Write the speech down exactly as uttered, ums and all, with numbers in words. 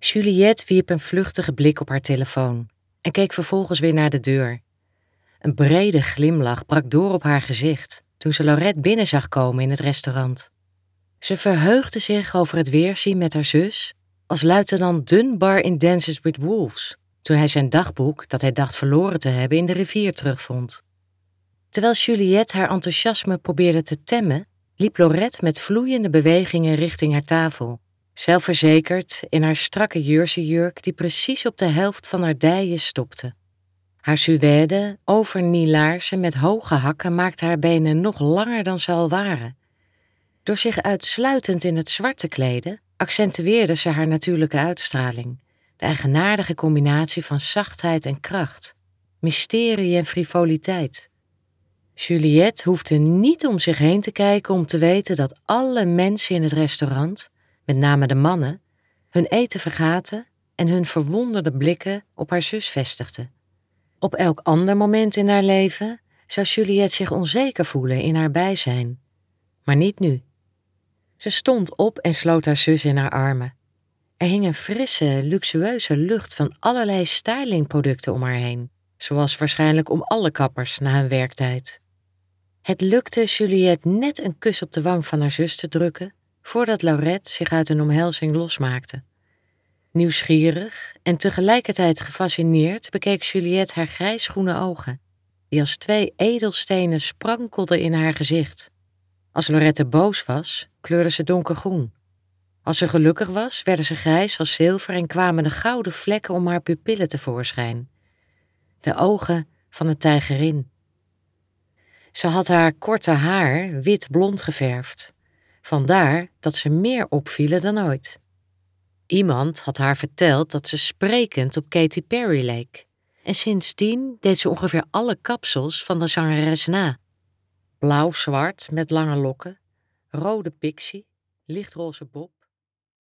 Juliette wierp een vluchtige blik op haar telefoon en keek vervolgens weer naar de deur. Een brede glimlach brak door op haar gezicht toen ze Laurette binnen zag komen in het restaurant. Ze verheugde zich over het weerzien met haar zus als luitenant Dunbar in Dances with Wolves, toen hij zijn dagboek, dat hij dacht verloren te hebben, in de rivier terugvond. Terwijl Juliette haar enthousiasme probeerde te temmen, liep Laurette met vloeiende bewegingen richting haar tafel, zelfverzekerd in haar strakke jerseyjurk die precies op de helft van haar dijen stopte. Haar suède, overknielaarzen met hoge hakken maakte haar benen nog langer dan ze al waren. Door zich uitsluitend in het zwart te kleden, accentueerde ze haar natuurlijke uitstraling, de eigenaardige combinatie van zachtheid en kracht, mysterie en frivoliteit. Juliette hoefde niet om zich heen te kijken om te weten dat alle mensen in het restaurant, met name de mannen, hun eten vergaten en hun verwonderde blikken op haar zus vestigden. Op elk ander moment in haar leven zou Juliette zich onzeker voelen in haar bijzijn, maar niet nu. Ze stond op en sloot haar zus in haar armen. Er hing een frisse, luxueuze lucht van allerlei stylingproducten om haar heen, zoals waarschijnlijk om alle kappers na hun werktijd. Het lukte Juliette net een kus op de wang van haar zus te drukken, voordat Laurette zich uit een omhelzing losmaakte. Nieuwsgierig en tegelijkertijd gefascineerd bekeek Juliette haar grijsgroene ogen, die als twee edelstenen sprankelden in haar gezicht. Als Laurette boos was, kleurde ze donkergroen. Als ze gelukkig was, werden ze grijs als zilver en kwamen de gouden vlekken om haar pupillen tevoorschijn. De ogen van een tijgerin. Ze had haar korte haar wit-blond geverfd. Vandaar dat ze meer opvielen dan ooit. Iemand had haar verteld dat ze sprekend op Katy Perry leek. En sindsdien deed ze ongeveer alle kapsels van de zangeres na. Blauw-zwart met lange lokken, rode pixie, lichtroze bob